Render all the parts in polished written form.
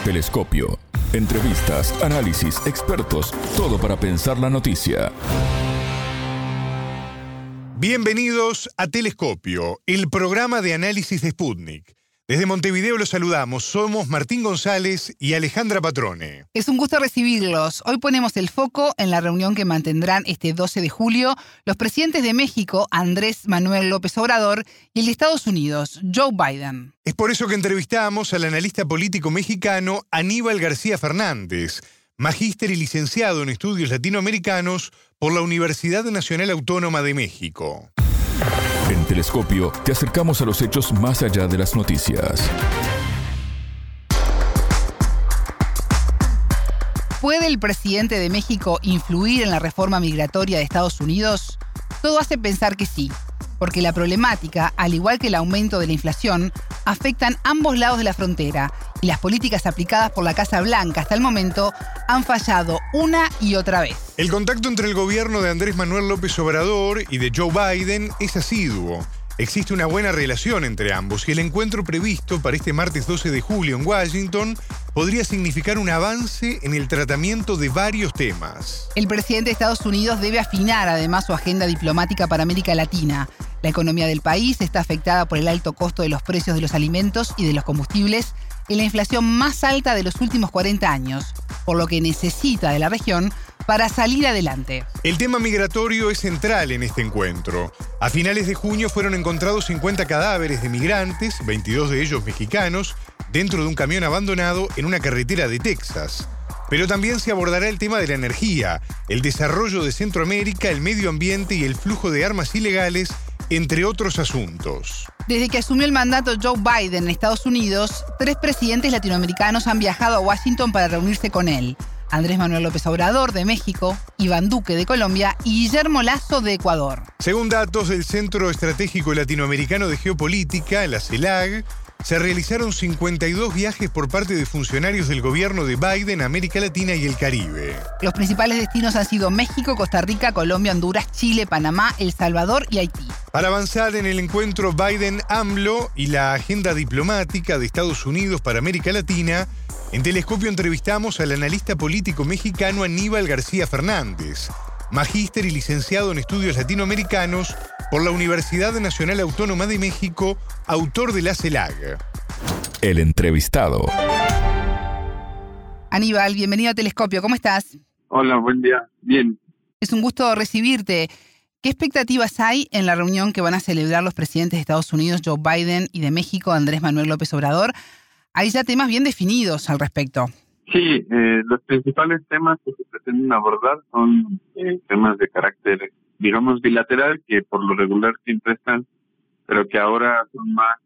Telescopio. Entrevistas, análisis, expertos, todo para pensar la noticia. Bienvenidos a Telescopio, el programa de análisis de Sputnik. Desde Montevideo los saludamos, somos Martín González y Alejandra Patrone. Es un gusto recibirlos. Hoy ponemos el foco en la reunión que mantendrán este 12 de julio los presidentes de México, Andrés Manuel López Obrador, y el de Estados Unidos, Joe Biden. Es por eso que entrevistamos al analista político mexicano Aníbal García Fernández, magíster y licenciado en estudios latinoamericanos por la Universidad Nacional Autónoma de México. En Telescopio te acercamos a los hechos más allá de las noticias. ¿Puede el presidente de México influir en la reforma migratoria de Estados Unidos? Todo hace pensar que sí, porque la problemática, al igual que el aumento de la inflación, afectan ambos lados de la frontera y las políticas aplicadas por la Casa Blanca hasta el momento han fallado una y otra vez. El contacto entre el gobierno de Andrés Manuel López Obrador y de Joe Biden es asiduo. Existe una buena relación entre ambos y el encuentro previsto para este martes 12 de julio en Washington podría significar un avance en el tratamiento de varios temas. El presidente de Estados Unidos debe afinar además su agenda diplomática para América Latina. La economía del país está afectada por el alto costo de los precios de los alimentos y de los combustibles y la inflación más alta de los últimos 40 años, por lo que necesita de la región para salir adelante. El tema migratorio es central en este encuentro. A finales de junio fueron encontrados 50 cadáveres de migrantes, 22 de ellos mexicanos, dentro de un camión abandonado en una carretera de Texas. Pero también se abordará el tema de la energía, el desarrollo de Centroamérica, el medio ambiente y el flujo de armas ilegales, entre otros asuntos. Desde que asumió el mandato Joe Biden en Estados Unidos, 3 presidentes latinoamericanos han viajado a Washington para reunirse con él. Andrés Manuel López Obrador, de México, Iván Duque, de Colombia, y Guillermo Lasso, de Ecuador. Según datos del Centro Estratégico Latinoamericano de Geopolítica, la CELAG, se realizaron 52 viajes por parte de funcionarios del gobierno de Biden a América Latina y el Caribe. Los principales destinos han sido México, Costa Rica, Colombia, Honduras, Chile, Panamá, El Salvador y Haití. Para avanzar en el encuentro Biden-AMLO y la agenda diplomática de Estados Unidos para América Latina, en Telescopio entrevistamos al analista político mexicano Aníbal García Fernández, magíster y licenciado en estudios latinoamericanos por la Universidad Nacional Autónoma de México, autor de la CELAG. El entrevistado. Aníbal, bienvenido a Telescopio, ¿cómo estás? Hola, buen día. Bien. Es un gusto recibirte. ¿Qué expectativas hay en la reunión que van a celebrar los presidentes de Estados Unidos, Joe Biden, y de México, Andrés Manuel López Obrador? Hay ya temas bien definidos al respecto. Sí, los principales temas que se pretenden abordar son temas de carácter, digamos, bilateral, que por lo regular siempre están, pero que ahora son más,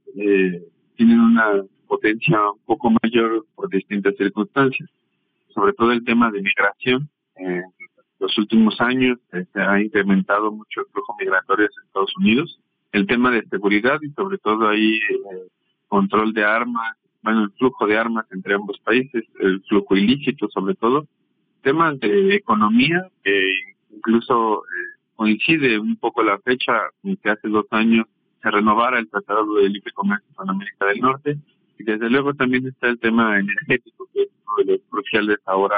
tienen una potencia un poco mayor por distintas circunstancias. Sobre todo el tema de migración. En los últimos años se ha incrementado mucho el flujo migratorio hacia Estados Unidos. El tema de seguridad y sobre todo ahí control de armas, bueno, el flujo de armas entre ambos países, el flujo ilícito sobre todo, temas de economía, que incluso coincide un poco la fecha en que hace 2 años se renovara el Tratado de Libre Comercio con América del Norte, y desde luego también está el tema energético, que es uno de los cruciales ahora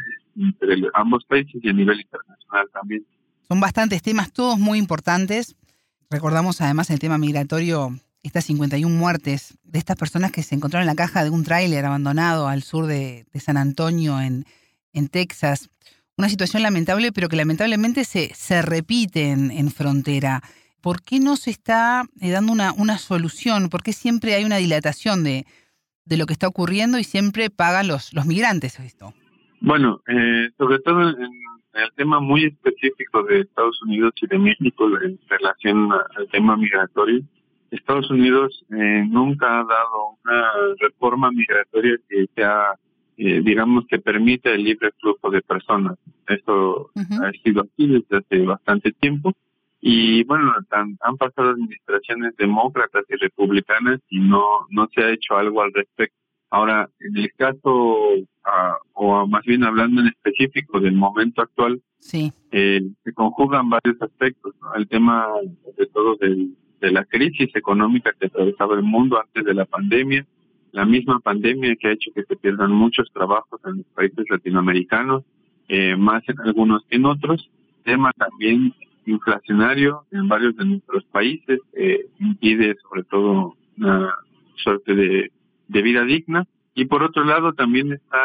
entre ambos países y a nivel internacional también. Son bastantes temas, todos muy importantes. Recordamos además el tema migratorio, estas 51 muertes de estas personas que se encontraron en la caja de un tráiler abandonado al sur de San Antonio, en Texas. Una situación lamentable, pero que lamentablemente se repite en frontera. ¿Por qué no se está dando una solución? ¿Por qué siempre hay una dilatación de lo que está ocurriendo y siempre pagan los migrantes esto? Bueno, sobre todo en el tema muy específico de Estados Unidos y de México en relación al tema migratorio, Estados Unidos nunca ha dado una reforma migratoria que sea, digamos, que permita el libre flujo de personas. Esto ha sido así desde hace bastante tiempo. Y bueno, han pasado administraciones demócratas y republicanas y no se ha hecho algo al respecto. Ahora, en el caso, o más bien hablando en específico del momento actual, sí, se conjugan varios aspectos, ¿no? El tema, sobre todo, de la crisis económica que atravesaba el mundo antes de la pandemia, la misma pandemia que ha hecho que se pierdan muchos trabajos en los países latinoamericanos, más en algunos que en otros. Tema también inflacionario en varios de nuestros países, impide sobre todo una suerte de vida digna. Y por otro lado también está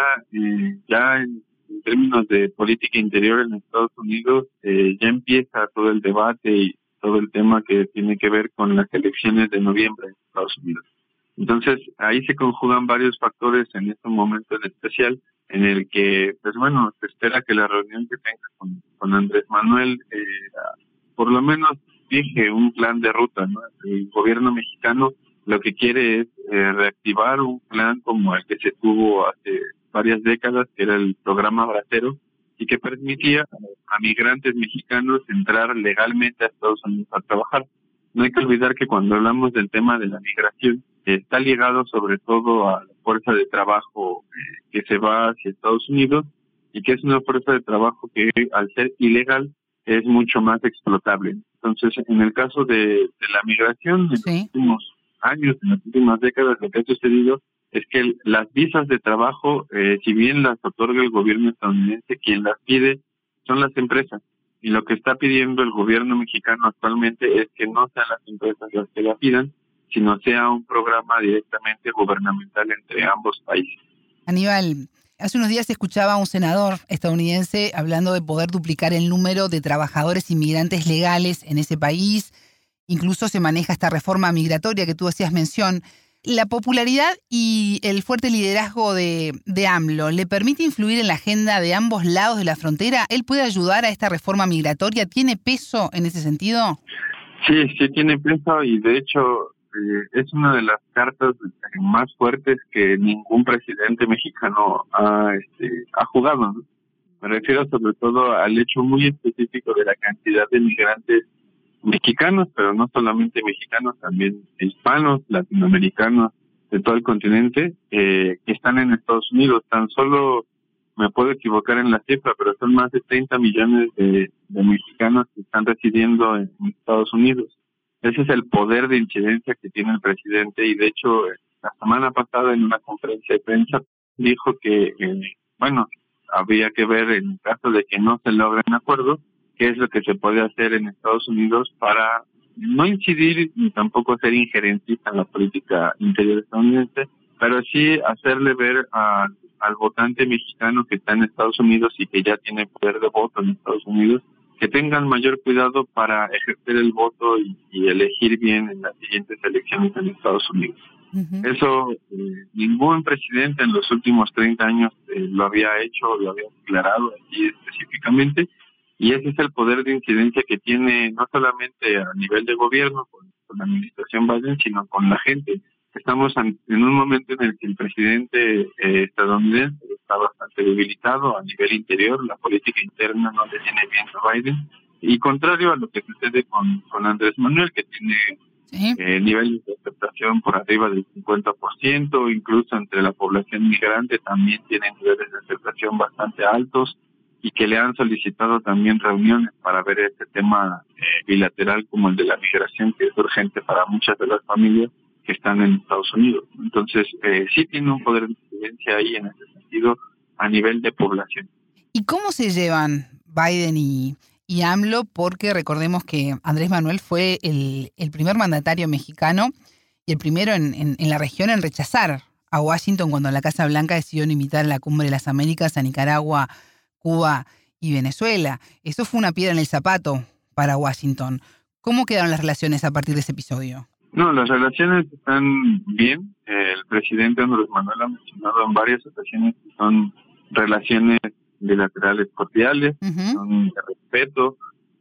ya en términos de política interior en Estados Unidos, ya empieza todo el debate y todo el tema que tiene que ver con las elecciones de noviembre en Estados Unidos. Entonces, ahí se conjugan varios factores en este momento en especial, en el que, pues bueno, se espera que la reunión que tenga con Andrés Manuel, por lo menos fije un plan de ruta, ¿no? El gobierno mexicano lo que quiere es reactivar un plan como el que se tuvo hace varias décadas, que era el programa Bracero, y que permitía a migrantes mexicanos entrar legalmente a Estados Unidos a trabajar. No hay que olvidar que cuando hablamos del tema de la migración, está ligado sobre todo a la fuerza de trabajo que se va hacia Estados Unidos, y que es una fuerza de trabajo que al ser ilegal es mucho más explotable. Entonces, en el caso de la migración, en los últimos años, en las últimas décadas, lo que ha sucedido es que las visas de trabajo, si bien las otorga el gobierno estadounidense, quien las pide son las empresas. Y lo que está pidiendo el gobierno mexicano actualmente es que no sean las empresas las que la pidan, sino sea un programa directamente gubernamental entre ambos países. Aníbal, hace unos días escuchaba a un senador estadounidense hablando de poder duplicar el número de trabajadores inmigrantes legales en ese país. Incluso se maneja esta reforma migratoria que tú hacías mención. La popularidad y el fuerte liderazgo de AMLO, ¿le permite influir en la agenda de ambos lados de la frontera? ¿Él puede ayudar a esta reforma migratoria? ¿Tiene peso en ese sentido? Sí tiene peso, y de hecho es una de las cartas más fuertes que ningún presidente mexicano ha jugado, ¿no? Me refiero sobre todo al hecho muy específico de la cantidad de migrantes mexicanos, pero no solamente mexicanos, también hispanos, latinoamericanos, de todo el continente, que están en Estados Unidos. Tan solo, me puedo equivocar en la cifra, pero son más de 30 millones de mexicanos que están residiendo en Estados Unidos. Ese es el poder de incidencia que tiene el presidente, y de hecho, la semana pasada en una conferencia de prensa dijo que, había que ver, en el caso de que no se logren acuerdos, qué es lo que se puede hacer en Estados Unidos para no incidir ni tampoco ser injerencista en la política interior estadounidense, pero sí hacerle ver al votante mexicano que está en Estados Unidos y que ya tiene poder de voto en Estados Unidos, que tengan mayor cuidado para ejercer el voto y elegir bien en las siguientes elecciones en Estados Unidos. Uh-huh. Eso ningún presidente en los últimos 30 años lo había hecho, lo había declarado así específicamente. Y ese es el poder de incidencia que tiene no solamente a nivel de gobierno, con la administración Biden, sino con la gente. Estamos en un momento en el que el presidente estadounidense está bastante debilitado a nivel interior, la política interna no le viene bien a Biden, y contrario a lo que sucede con Andrés Manuel, que tiene niveles de aceptación por arriba del 50%, incluso entre la población migrante también tiene niveles de aceptación bastante altos, y que le han solicitado también reuniones para ver este tema bilateral como el de la migración, que es urgente para muchas de las familias que están en Estados Unidos. Entonces, sí tiene un poder de incidencia ahí en ese sentido a nivel de población. ¿Y cómo se llevan Biden y AMLO? Porque recordemos que Andrés Manuel fue el primer mandatario mexicano y el primero en la región en rechazar a Washington cuando la Casa Blanca decidió no invitar a la Cumbre de las Américas a Nicaragua, Cuba y Venezuela. Eso fue una piedra en el zapato para Washington. ¿Cómo quedaron las relaciones a partir de ese episodio? No, las relaciones están bien. El presidente Andrés Manuel ha mencionado en varias ocasiones que son relaciones bilaterales cordiales, uh-huh, son de respeto,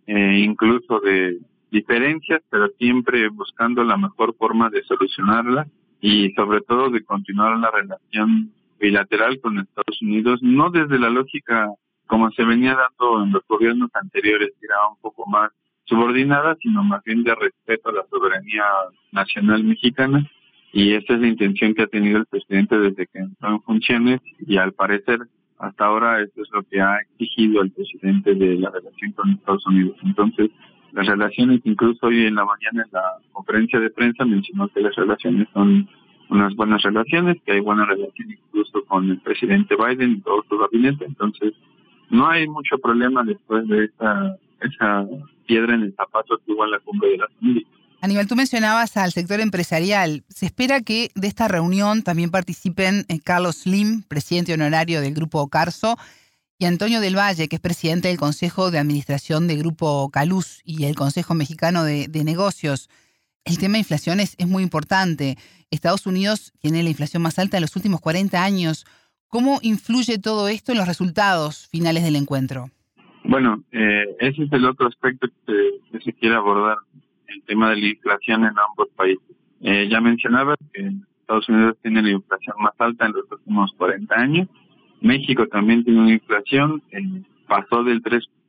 incluso de diferencias, pero siempre buscando la mejor forma de solucionarlas, y sobre todo de continuar la relación bilateral con Estados Unidos, no desde la lógica como se venía dando en los gobiernos anteriores, que era un poco más subordinada, sino más bien de respeto a la soberanía nacional mexicana, y esa es la intención que ha tenido el presidente desde que entró en funciones, y al parecer hasta ahora eso es lo que ha exigido el presidente de la relación con Estados Unidos. Entonces, las relaciones, incluso hoy en la mañana en la conferencia de prensa mencionó que las relaciones son unas buenas relaciones, que hay buenas relaciones incluso con el presidente Biden y todo su gabinete. Entonces, no hay mucho problema después de esa piedra en el zapato que hubo en la cumbre de las Américas. Aníbal, tú mencionabas al sector empresarial. Se espera que de esta reunión también participen Carlos Slim, presidente honorario del Grupo Carso, y Antonio del Valle, que es presidente del Consejo de Administración del Grupo Caluz y el Consejo Mexicano de Negocios. El tema de inflación es muy importante. Estados Unidos tiene la inflación más alta de los últimos 40 años. ¿Cómo influye todo esto en los resultados finales del encuentro? Bueno, ese es el otro aspecto que se quiere abordar, el tema de la inflación en ambos países. Ya mencionaba que Estados Unidos tiene la inflación más alta en los últimos 40 años. México también tiene una inflación, pasó del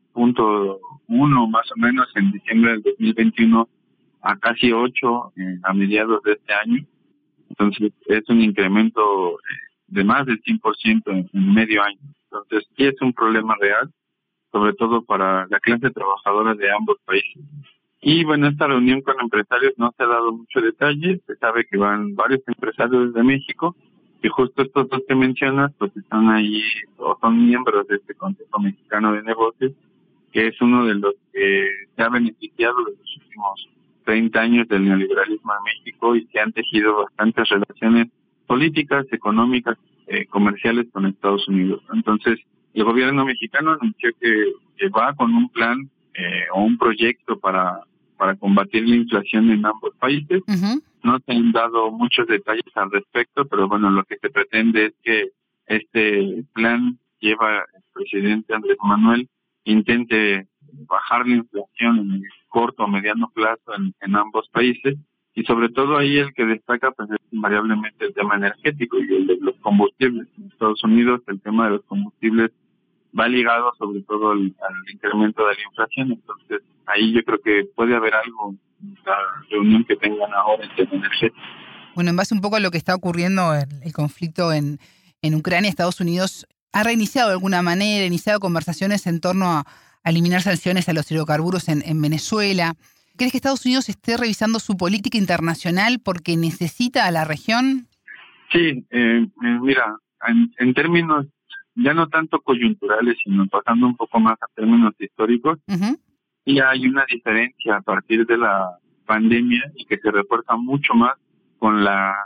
3.1 más o menos en diciembre del 2021 a casi 8 a mediados de este año. Entonces es un incremento de más del 100% en medio año. Entonces sí es un problema real, sobre todo para la clase trabajadora de ambos países. Y bueno, esta reunión con empresarios no se ha dado mucho detalle. Se sabe que van varios empresarios de México y justo estos dos que mencionas pues están ahí o son miembros de este Consejo Mexicano de Negocios, que es uno de los que se ha beneficiado de los últimos 30 años del neoliberalismo en México y que han tejido bastantes relaciones políticas, económicas, comerciales con Estados Unidos. Entonces, el gobierno mexicano anunció que va con un plan o un proyecto para combatir la inflación en ambos países. Uh-huh. No se han dado muchos detalles al respecto, pero bueno, lo que se pretende es que este plan lleva el presidente Andrés Manuel intente bajar la inflación en el corto o mediano plazo en ambos países, y sobre todo ahí el que destaca pues es invariablemente el tema energético y el de los combustibles. En Estados Unidos el tema de los combustibles va ligado sobre todo al incremento de la inflación. Entonces ahí yo creo que puede haber algo en la reunión que tengan ahora en tema energético. Bueno, en base un poco a lo que está ocurriendo el conflicto en Ucrania, Estados Unidos ha reiniciado de alguna manera, iniciado conversaciones en torno a eliminar sanciones a los hidrocarburos en Venezuela. ¿Crees que Estados Unidos esté revisando su política internacional porque necesita a la región? Sí, mira, en términos ya no tanto coyunturales, sino pasando un poco más a términos históricos, Uh-huh. y hay una diferencia a partir de la pandemia y que se refuerza mucho más con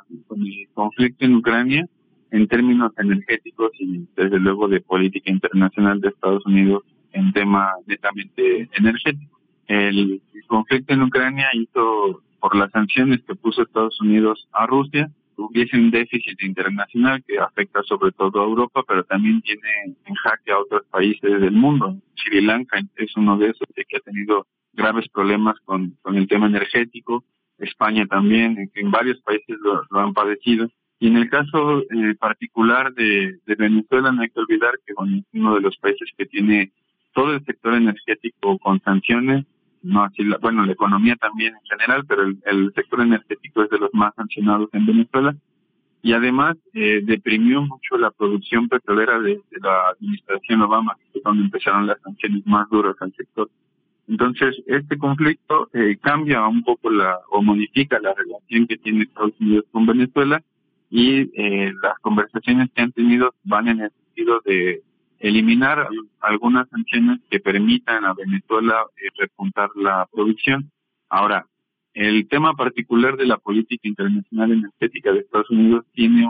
el conflicto en Ucrania en términos energéticos y desde luego de política internacional de Estados Unidos en tema netamente energético. El conflicto en Ucrania hizo, por las sanciones que puso Estados Unidos a Rusia, hubiese un déficit internacional que afecta sobre todo a Europa, pero también tiene en jaque a otros países del mundo. Sri Lanka es uno de esos que ha tenido graves problemas con el tema energético. España también, en varios países lo han padecido. Y en el caso particular de Venezuela, no hay que olvidar que es uno de los países que tiene todo el sector energético con sanciones, no así la economía también en general, pero el sector energético es de los más sancionados en Venezuela, y además deprimió mucho la producción petrolera de la administración Obama, que es donde empezaron las sanciones más duras al sector. Entonces, este conflicto cambia un poco o modifica la relación que tiene Estados Unidos con Venezuela, y las conversaciones que han tenido van en el sentido de eliminar algunas sanciones que permitan a Venezuela repuntar la producción. Ahora, el tema particular de la política internacional energética de Estados Unidos tiene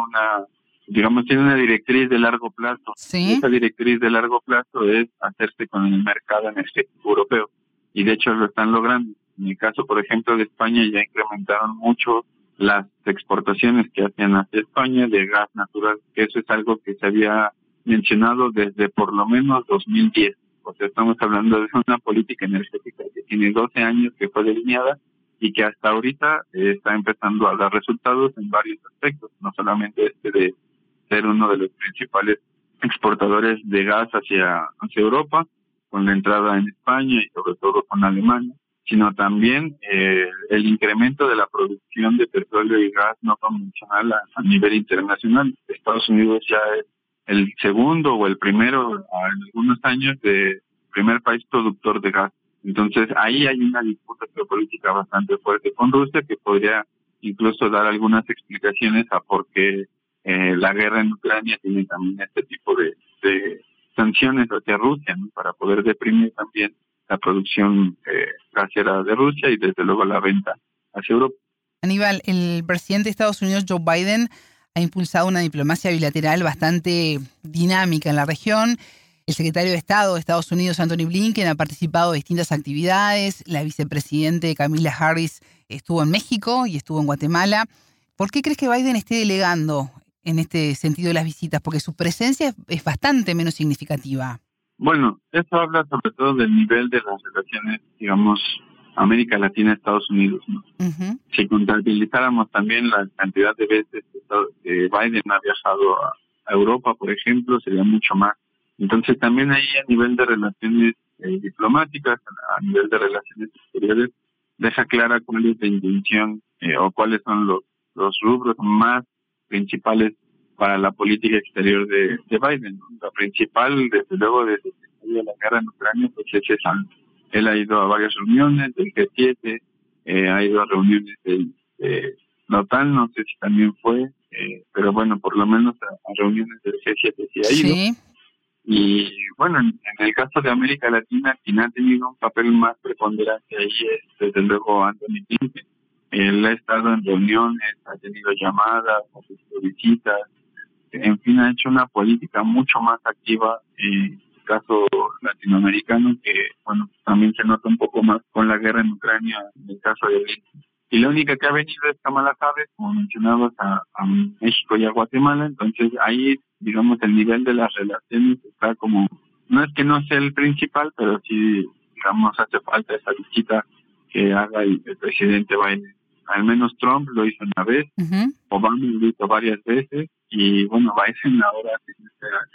una directriz de largo plazo. Sí. Esa directriz de largo plazo es hacerse con el mercado energético europeo, y de hecho lo están logrando. En el caso, por ejemplo, de España, ya incrementaron mucho las exportaciones que hacían hacia España de gas natural, que eso es algo que se había mencionado desde por lo menos 2010. O sea, estamos hablando de una política energética que tiene 12 años, que fue delineada y que hasta ahorita está empezando a dar resultados en varios aspectos, no solamente de ser uno de los principales exportadores de gas hacia Europa, con la entrada en España y sobre todo con Alemania, sino también el incremento de la producción de petróleo y gas no convencional a nivel internacional. Estados Unidos ya es el segundo o el primero en algunos años de primer país productor de gas. Entonces ahí hay una disputa geopolítica bastante fuerte con Rusia que podría incluso dar algunas explicaciones a por qué la guerra en Ucrania tiene también este tipo de sanciones hacia Rusia, ¿no? Para poder deprimir también la producción gasera de Rusia y desde luego la venta hacia Europa. Aníbal, el presidente de Estados Unidos, Joe Biden, ha impulsado una diplomacia bilateral bastante dinámica en la región. El secretario de Estado de Estados Unidos, Antony Blinken, ha participado de distintas actividades. La vicepresidente Kamala Harris estuvo en México y estuvo en Guatemala. ¿Por qué crees que Biden esté delegando en este sentido las visitas? Porque su presencia es bastante menos significativa. Bueno, eso habla sobre todo del nivel de las relaciones, digamos, América Latina, Estados Unidos, ¿no? Uh-huh. Si contabilizáramos también la cantidad de veces que Biden ha viajado a Europa, por ejemplo, sería mucho más. Entonces también ahí a nivel de relaciones diplomáticas, a nivel de relaciones exteriores, deja clara cuál es la intención o cuáles son los rubros más principales para la política exterior de Biden, ¿no? La principal, desde luego, desde que salió la guerra en Ucrania, pues es esa. Él ha ido a varias reuniones del G7, ha ido a reuniones de la OTAN, no sé si también fue, pero bueno, por lo menos a reuniones del G7 sí ha ido. Sí. Y bueno, en el caso de América Latina, quien ha tenido un papel más preponderante ahí es desde luego Antony Blinken. Él ha estado en reuniones, ha tenido llamadas, ha tenido visitas, en fin, ha hecho una política mucho más activa en el caso latinoamericano, que bueno, también se nota un poco más con la guerra en Ucrania en el caso de Blinken. Y la única que ha venido es Kamala Harris, como mencionabas, a México y a Guatemala. Entonces ahí, digamos, el nivel de las relaciones está como, no es que no sea el principal, pero sí, digamos, hace falta esa visita que haga el presidente Biden. Al menos Trump lo hizo una vez, uh-huh. Obama lo hizo varias veces, y bueno, Biden ahora tiene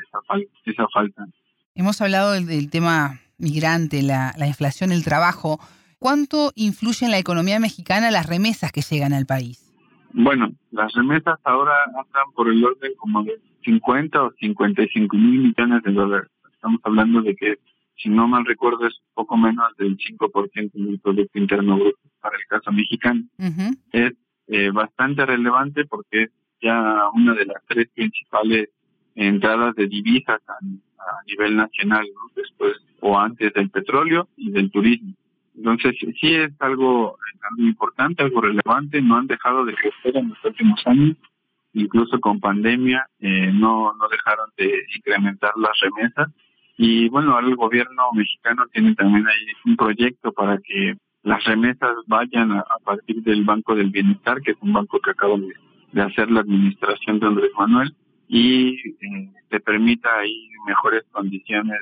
esa falta. Hemos hablado del tema migrante, la inflación, el trabajo. ¿Cuánto influye en la economía mexicana las remesas que llegan al país? Bueno, las remesas ahora andan por el orden como de 50 o 55 mil millones de dólares. Estamos hablando de que, si no mal recuerdo, es un poco menos del 5% del Producto Interno Bruto para el caso mexicano. Uh-huh. Es bastante relevante porque es ya una de las tres principales entradas de divisas a nivel nacional, ¿no? Después o antes del petróleo y del turismo. Entonces sí es algo importante, algo relevante. No han dejado de crecer en los últimos años, incluso con pandemia no dejaron de incrementar las remesas. Y bueno, ahora el gobierno mexicano tiene también ahí un proyecto para que las remesas vayan a partir del Banco del Bienestar, que es un banco que acaba de hacer la administración de Andrés Manuel, y te permita ahí mejores condiciones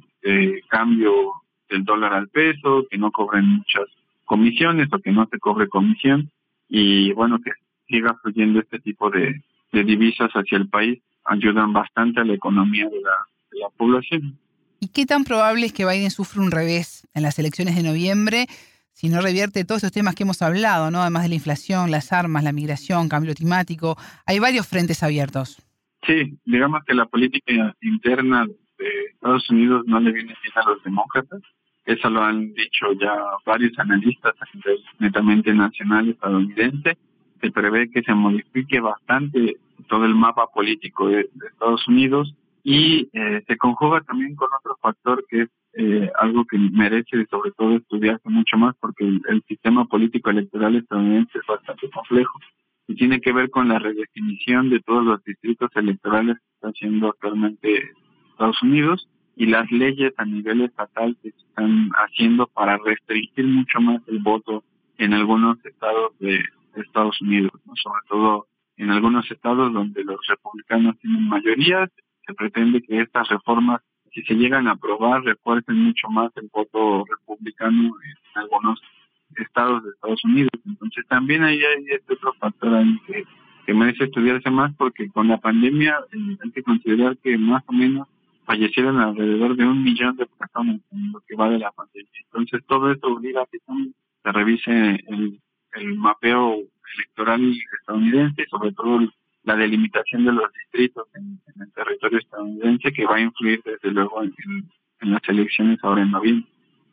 de cambio del dólar al peso, que no cobren muchas comisiones o que no se cobre comisión, y bueno, que siga fluyendo este tipo de divisas hacia el país, ayudan bastante a la economía de la población. ¿Y qué tan probable es que Biden sufra un revés en las elecciones de noviembre si no revierte todos esos temas que hemos hablado, ¿no? Además de la inflación, las armas, la migración, cambio climático? Hay varios frentes abiertos. Sí, digamos que la política interna de Estados Unidos no le viene bien a los demócratas. Eso lo han dicho ya varios analistas a nivel netamente nacional estadounidense. Se prevé que se modifique bastante todo el mapa político de Estados Unidos y se conjuga también con otro factor que es algo que merece sobre todo estudiarse mucho más, porque el sistema político electoral estadounidense es bastante complejo y tiene que ver con la redefinición de todos los distritos electorales que está haciendo actualmente Estados Unidos y las leyes a nivel estatal que se están haciendo para restringir mucho más el voto en algunos estados de Estados Unidos, ¿no? Sobre todo en algunos estados donde los republicanos tienen mayoría. Se pretende que estas reformas, si se llegan a aprobar, refuercen mucho más el voto republicano en algunos estados de Estados Unidos. Entonces también ahí hay este otro factor ahí que merece estudiarse más, porque con la pandemia hay que considerar que más o menos fallecieron alrededor de 1 millón de personas en lo que va de la pandemia. Entonces todo esto obliga a que se revise el mapeo electoral estadounidense, sobre todo la delimitación de los distritos en el territorio estadounidense, que va a influir desde luego en las elecciones ahora en noviembre.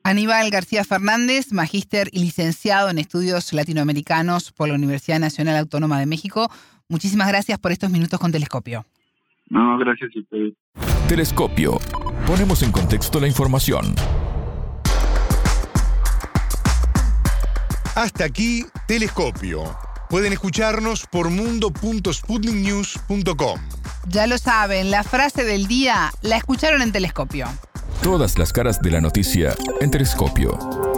Aníbal García Fernández, magíster y licenciado en estudios latinoamericanos por la Universidad Nacional Autónoma de México. Muchísimas gracias por estos minutos con Telescopio. No, gracias a ustedes. Telescopio. Ponemos en contexto la información. Hasta aquí, Telescopio. Pueden escucharnos por mundo.sputniknews.com. Ya lo saben, la frase del día la escucharon en Telescopio. Todas las caras de la noticia en Telescopio.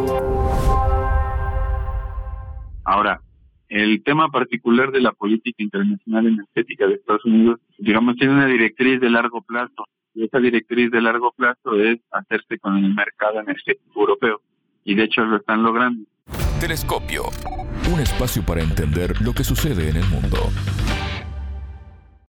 Ahora, el tema particular de la política internacional energética de Estados Unidos, digamos, tiene una directriz de largo plazo. Y esa directriz de largo plazo es hacerse con el mercado energético europeo. Y de hecho lo están logrando. Telescopio. Un espacio para entender lo que sucede en el mundo.